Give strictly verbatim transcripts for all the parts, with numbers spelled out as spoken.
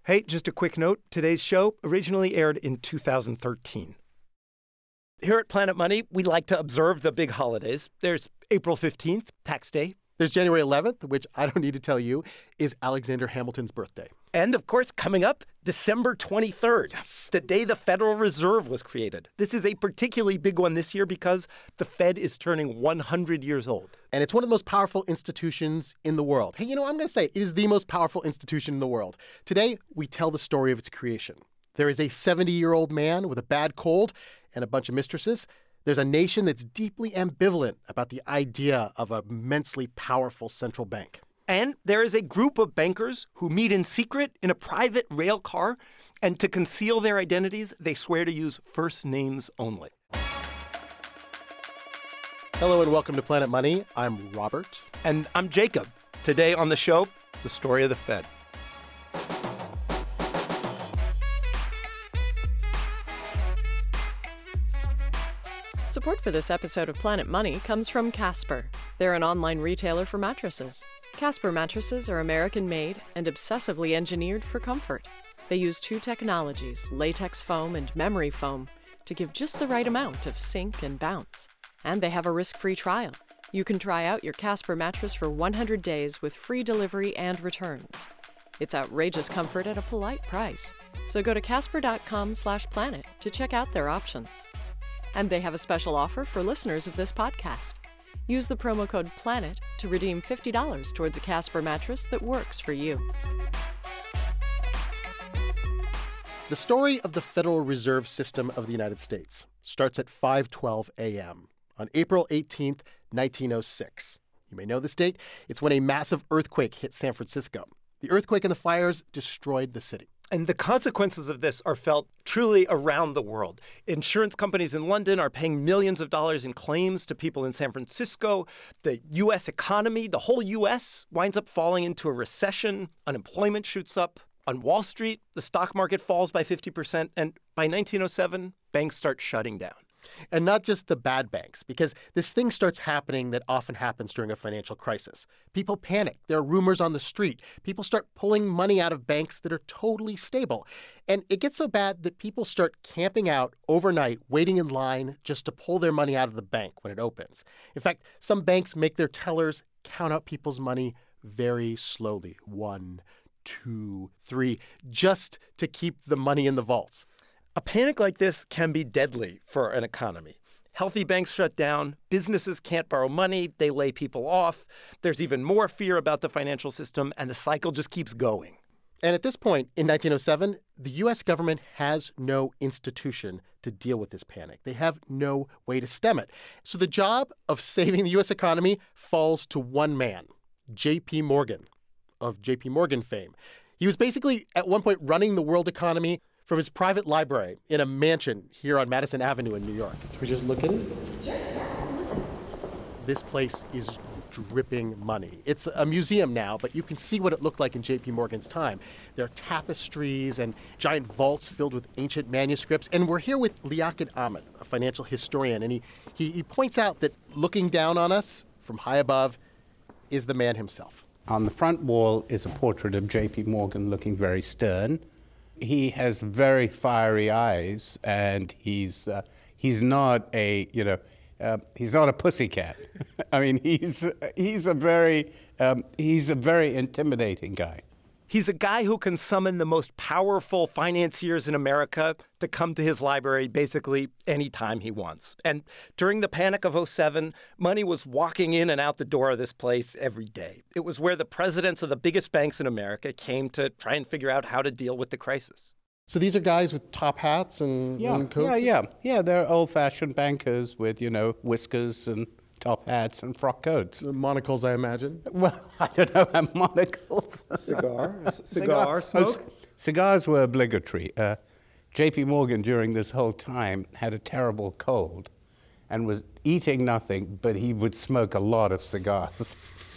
Hey, just a quick note. Today's show originally aired in two thousand thirteen. Here at Planet Money, we like to observe the big holidays. There's April fifteenth, Tax Day. There's January eleventh, which I don't need to tell you is Alexander Hamilton's birthday. And, of course, coming up, December twenty-third. Yes. The day the Federal Reserve was created. This is a particularly big one this year because the Fed is turning one hundred years old. And it's one of the most powerful institutions in the world. Hey, you know, I'm going to say it, it is the most powerful institution in the world. Today, we tell the story of its creation. There is a seventy-year-old man with a bad cold and a bunch of mistresses. There's a nation that's deeply ambivalent about the idea of an immensely powerful central bank. And there is a group of bankers who meet in secret in a private rail car, and to conceal their identities, they swear to use first names only. Hello and welcome to Planet Money. I'm Robert. And I'm Jacob. Today on the show, the story of the Fed. Support for this episode of Planet Money comes from Casper. They're an online retailer for mattresses. Casper mattresses are American-made and obsessively engineered for comfort. They use two technologies, latex foam and memory foam, to give just the right amount of sink and bounce. And they have a risk-free trial. You can try out your Casper mattress for one hundred days with free delivery and returns. It's outrageous comfort at a polite price. So go to casper.com slash planet to check out their options. And they have a special offer for listeners of this podcast. Use the promo code PLANET to redeem fifty dollars towards a Casper mattress that works for you. The story of the Federal Reserve System of the United States starts at five twelve a.m. on April eighteenth, nineteen oh six. You may know this date. It's when a massive earthquake hit San Francisco. The earthquake and the fires destroyed the city. And the consequences of this are felt truly around the world. Insurance companies in London are paying millions of dollars in claims to people in San Francisco. The U S economy, the whole U S, winds up falling into a recession. Unemployment shoots up. On Wall Street, the stock market falls by fifty percent. And by nineteen oh seven, banks start shutting down. And not just the bad banks, because this thing starts happening that often happens during a financial crisis. People panic. There are rumors on the street. People start pulling money out of banks that are totally stable. And it gets so bad that people start camping out overnight, waiting in line just to pull their money out of the bank when it opens. In fact, some banks make their tellers count out people's money very slowly. One, two, three, just to keep the money in the vaults. A panic like this can be deadly for an economy. Healthy banks shut down, businesses can't borrow money, they lay people off, there's even more fear about the financial system, and the cycle just keeps going. And at this point, in nineteen oh seven, the U S government has no institution to deal with this panic. They have no way to stem it. So the job of saving the U S economy falls to one man, J P. Morgan, of J P. Morgan fame. He was basically, at one point, running the world economy from his private library in a mansion here on Madison Avenue in New York. Should we just look in it? Sure, yeah, absolutely. This place is dripping money. It's a museum now, but you can see what it looked like in J P. Morgan's time. There are tapestries and giant vaults filled with ancient manuscripts. And we're here with Liaquat Ahamed, a financial historian, and he, he, he points out that looking down on us from high above is the man himself. On the front wall is a portrait of J P. Morgan looking very stern. He has very fiery eyes, and he's uh, he's not a you know uh, he's not a pussycat. I mean, he's he's a very um, he's a very intimidating guy. He's a guy who can summon the most powerful financiers in America to come to his library basically anytime he wants. And during the Panic of oh seven, money was walking in and out the door of this place every day. It was where the presidents of the biggest banks in America came to try and figure out how to deal with the crisis. So these are guys with top hats and, Yeah, and coats? yeah, yeah. Yeah, they're old-fashioned bankers with, you know, whiskers and top hats and frock coats. Monocles, I imagine. Well, I don't know about monocles. Cigar? Cigar smoke? Oh, c- cigars were obligatory. Uh, J P. Morgan, during this whole time, had a terrible cold and was eating nothing, but he would smoke a lot of cigars.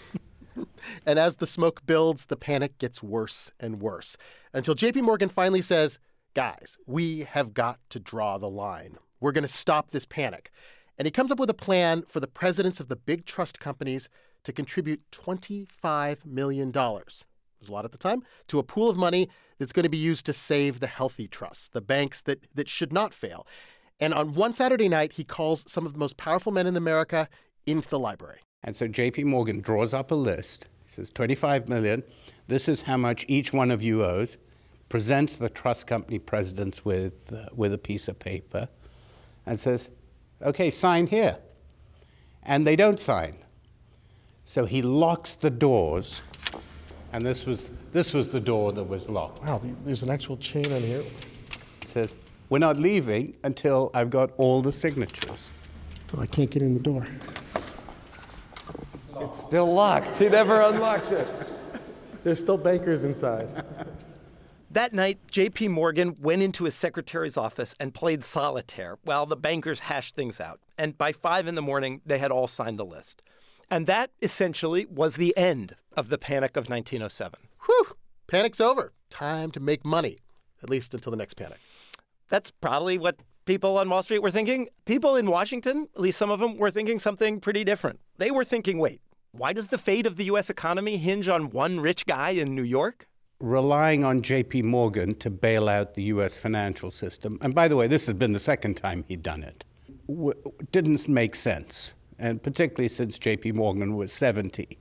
And as the smoke builds, the panic gets worse and worse, until J P. Morgan finally says, guys, we have got to draw the line. We're going to stop this panic. And he comes up with a plan for the presidents of the big trust companies to contribute twenty-five million dollars. there's a lot at the time, to a pool of money that's going to be used to save the healthy trusts, the banks that, that should not fail. And on one Saturday night, he calls some of the most powerful men in America into the library. And so J P Morgan draws up a list. He says, twenty-five million dollars. This is how much each one of you owes. Presents the trust company presidents with, uh, with a piece of paper and says, okay, sign here. And they don't sign. So he locks the doors. And this was, this was the door that was locked. Wow, there's an actual chain on here. It says, we're not leaving until I've got all the signatures. Oh, I can't get in the door. It's still locked. He never unlocked it. There's still bankers inside. That night, J P. Morgan went into his secretary's office and played solitaire while the bankers hashed things out. And by five in the morning, they had all signed the list. And that essentially was the end of the Panic of nineteen oh seven. Whew! Panic's over. Time to make money, at least until the next panic. That's probably what people on Wall Street were thinking. People in Washington, at least some of them, were thinking something pretty different. They were thinking, wait, why does the fate of the U S economy hinge on one rich guy in New York? Relying on J P. Morgan to bail out the U S financial system, and by the way, this has been the second time he'd done it, w- didn't make sense, and particularly since J P. Morgan was seventy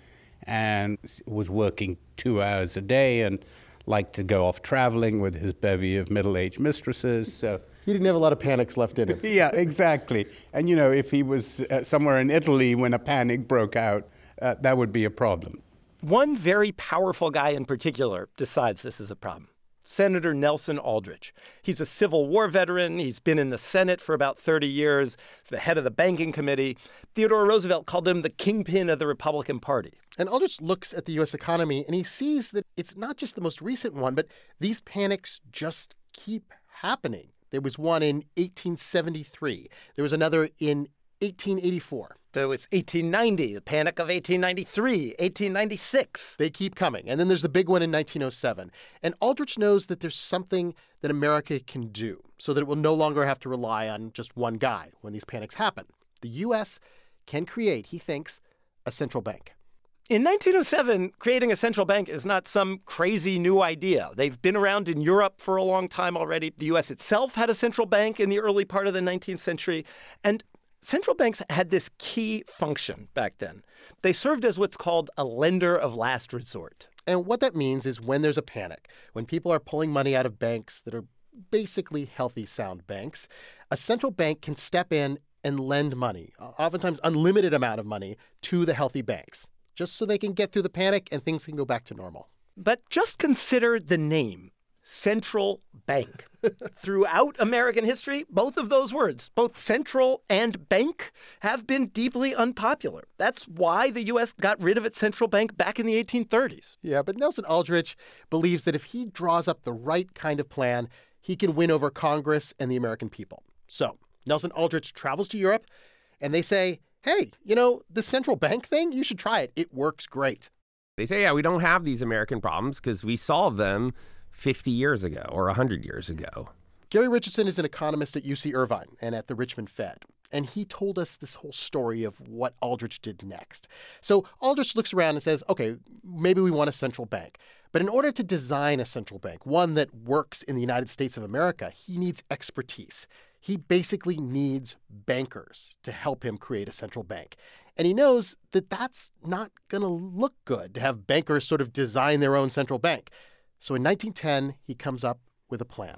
and was working two hours a day and liked to go off traveling with his bevy of middle-aged mistresses. So He didn't have a lot of panics left in him. yeah, exactly. And, you know, if he was uh, somewhere in Italy when a panic broke out, uh, that would be a problem. One very powerful guy in particular decides this is a problem. Senator Nelson Aldrich. He's a Civil War veteran. He's been in the Senate for about thirty years. He's the head of the banking committee. Theodore Roosevelt called him the kingpin of the Republican Party. And Aldrich looks at the U S economy and he sees that it's not just the most recent one, but these panics just keep happening. There was one in eighteen seventy-three. There was another in eighteen eighty-four. There was eighteen ninety, the Panic of eighteen ninety-three, eighteen ninety-six. They keep coming. And then there's the big one in nineteen oh seven. And Aldrich knows that there's something that America can do so that it will no longer have to rely on just one guy when these panics happen. The U S can create, he thinks, a central bank. In nineteen oh seven, creating a central bank is not some crazy new idea. They've been around in Europe for a long time already. The U S itself had a central bank in the early part of the nineteenth century. And central banks had this key function back then. They served as what's called a lender of last resort. And what that means is when there's a panic, when people are pulling money out of banks that are basically healthy, sound banks, a central bank can step in and lend money, oftentimes unlimited amount of money, to the healthy banks, just so they can get through the panic and things can go back to normal. But just consider the name, central bank. Throughout American history, both of those words, both central and bank, have been deeply unpopular. That's why the U S got rid of its central bank back in the eighteen thirties. Yeah, but Nelson Aldrich believes that if he draws up the right kind of plan, he can win over Congress and the American people. So Nelson Aldrich travels to Europe, and they say, hey, you know, the central bank thing, you should try it. It works great. They say, yeah, we don't have these American problems because we solved them fifty years ago or one hundred years ago. Gary Richardson is an economist at U C Irvine and at the Richmond Fed. And he told us this whole story of what Aldrich did next. So Aldrich looks around and says, okay, maybe we want a central bank. But in order to design a central bank, one that works in the United States of America, he needs expertise. He basically needs bankers to help him create a central bank. And he knows that that's not going to look good to have bankers sort of design their own central bank. So in nineteen ten, he comes up with a plan.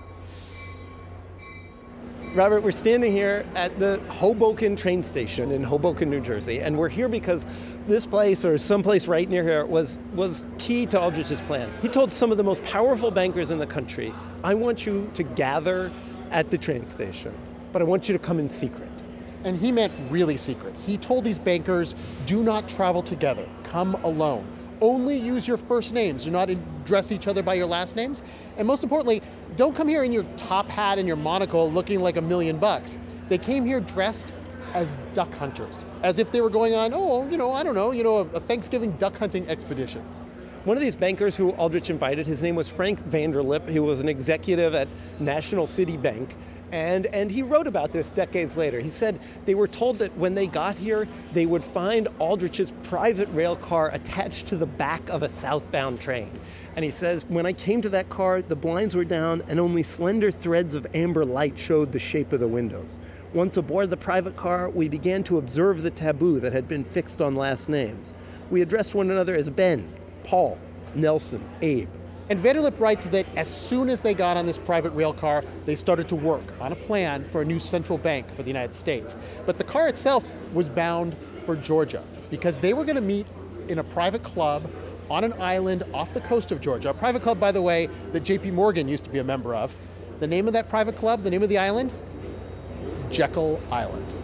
Robert, we're standing here at the Hoboken train station in Hoboken, New Jersey, and we're here because this place, or someplace right near here, was, was key to Aldrich's plan. He told some of the most powerful bankers in the country, I want you to gather at the train station, but I want you to come in secret. And he meant really secret. He told these bankers, do not travel together. Come alone. Only use your first names. Do not address each other by your last names. And most importantly, don't come here in your top hat and your monocle looking like a million bucks. They came here dressed as duck hunters, as if they were going on, oh, you know, I don't know, you know, a, a Thanksgiving duck hunting expedition. One of these bankers who Aldrich invited, his name was Frank Vanderlip. He was an executive at National City Bank. And, and he wrote about this decades later. He said they were told that when they got here, they would find Aldrich's private rail car attached to the back of a southbound train. And he says, when I came to that car, the blinds were down and only slender threads of amber light showed the shape of the windows. Once aboard the private car, we began to observe the taboo that had been fixed on last names. We addressed one another as Ben, Paul, Nelson, Abe. And Vanderlip writes that as soon as they got on this private rail car, they started to work on a plan for a new central bank for the United States. But the car itself was bound for Georgia because they were going to meet in a private club on an island off the coast of Georgia. A private club, by the way, that J P Morgan used to be a member of. The name of that private club, the name of the island? Jekyll Island.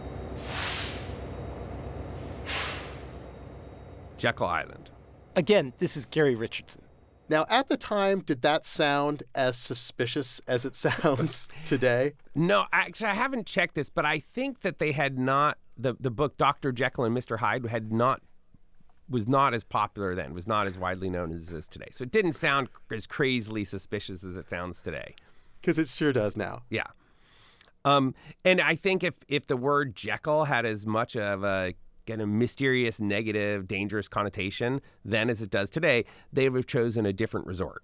Jekyll Island. Again, this is Gary Richardson. Now, at the time, did that sound as suspicious as it sounds today? No, actually, I haven't checked this, but I think that they had not, the, the book Doctor Jekyll and Mister Hyde had not, was not as popular then, was not as widely known as it is today. So it didn't sound as crazily suspicious as it sounds today. Because it sure does now. Yeah. Um, and I think if, if the word Jekyll had as much of a kind of mysterious, negative, dangerous connotation then as it does today, they would have chosen a different resort.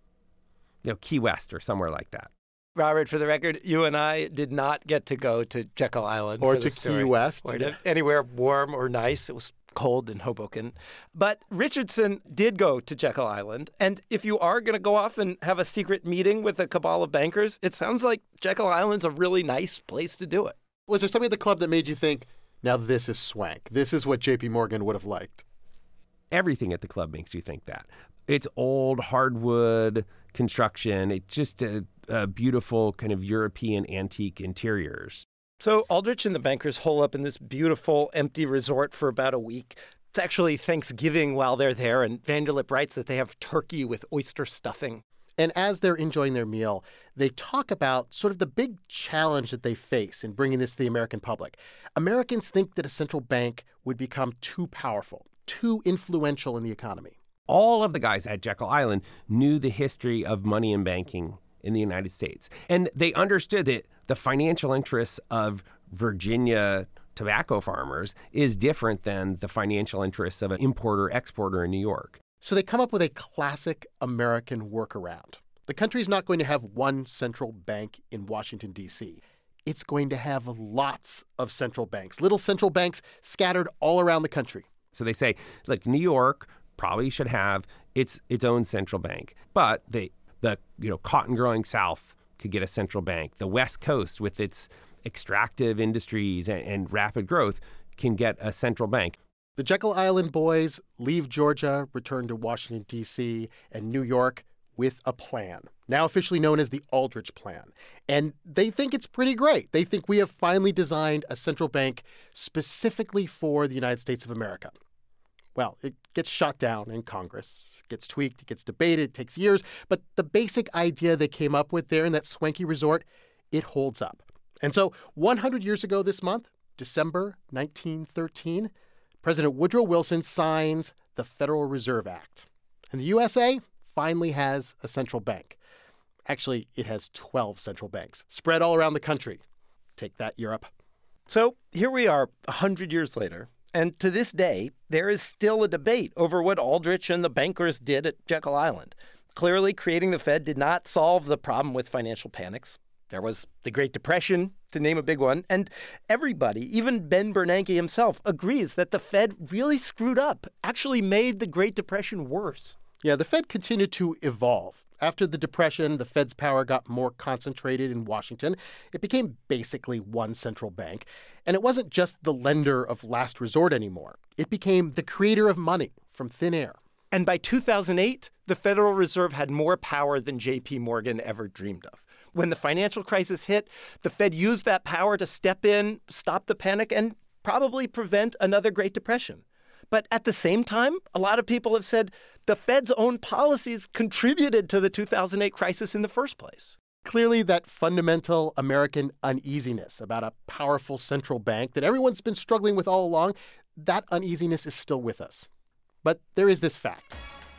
You know, Key West or somewhere like that. Robert, for the record, you and I did not get to go to Jekyll Island. Or for to the story. Key West. Or to anywhere warm or nice. It was cold in Hoboken. But Richardson did go to Jekyll Island. And if you are going to go off and have a secret meeting with a cabal of bankers, it sounds like Jekyll Island's a really nice place to do it. Was there something at the club that made you think, now this is swank? This is what J P Morgan would have liked? Everything at the club makes you think that. It's old hardwood construction. It's just a, a beautiful kind of European antique interiors. So Aldrich and the bankers hole up in this beautiful empty resort for about a week. It's actually Thanksgiving while they're there, and Vanderlip writes that they have turkey with oyster stuffing. And as they're enjoying their meal, they talk about sort of the big challenge that they face in bringing this to the American public. Americans think that a central bank would become too powerful, too influential in the economy. All of the guys at Jekyll Island knew the history of money and banking in the United States. And they understood that the financial interests of Virginia tobacco farmers is different than the financial interests of an importer-exporter in New York. So they come up with a classic American workaround. The country's not going to have one central bank in Washington, D C. It's going to have lots of central banks, little central banks scattered all around the country. So they say, look, New York probably should have its its own central bank. But the, the you know cotton-growing South could get a central bank. The West Coast, with its extractive industries and, and rapid growth, can get a central bank. The Jekyll Island boys leave Georgia, return to Washington, D C, and New York with a plan, now officially known as the Aldrich Plan. And they think it's pretty great. They think we have finally designed a central bank specifically for the United States of America. Well, it gets shot down in Congress, gets tweaked, it gets debated, it takes years. But the basic idea they came up with there in that swanky resort, it holds up. And so one hundred years ago this month, December nineteen thirteen, President Woodrow Wilson signs the Federal Reserve Act. And the U S A finally has a central bank. Actually, it has twelve central banks spread all around the country. Take that, Europe. So here we are one hundred years later. And to this day, there is still a debate over what Aldrich and the bankers did at Jekyll Island. Clearly, creating the Fed did not solve the problem with financial panics. There was the Great Depression, to name a big one, and everybody, even Ben Bernanke himself, agrees that the Fed really screwed up, actually made the Great Depression worse. Yeah, the Fed continued to evolve. After the Depression, the Fed's power got more concentrated in Washington. It became basically one central bank. And it wasn't just the lender of last resort anymore. It became the creator of money from thin air. And by two thousand eight, the Federal Reserve had more power than J P Morgan ever dreamed of. When the financial crisis hit, the Fed used that power to step in, stop the panic, and probably prevent another Great Depression. But at the same time, a lot of people have said the Fed's own policies contributed to the two thousand eight crisis in the first place. Clearly, that fundamental American uneasiness about a powerful central bank that everyone's been struggling with all along, that uneasiness is still with us. But there is this fact.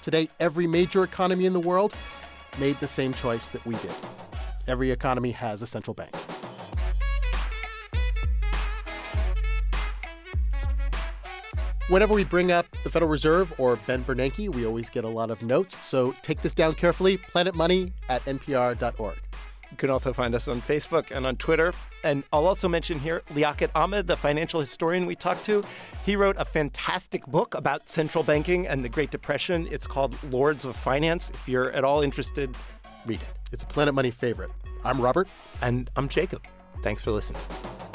Today, every major economy in the world made the same choice that we did. Every economy has a central bank. Whenever we bring up the Federal Reserve or Ben Bernanke, we always get a lot of notes. So take this down carefully, planet money at N P R dot org. You can also find us on Facebook and on Twitter. And I'll also mention here Liaquat Ahmed, the financial historian we talked to. He wrote a fantastic book about central banking and the Great Depression. It's called Lords of Finance. If you're at all interested, read it. It's a Planet Money favorite. I'm Robert. And I'm Jacob. Thanks for listening.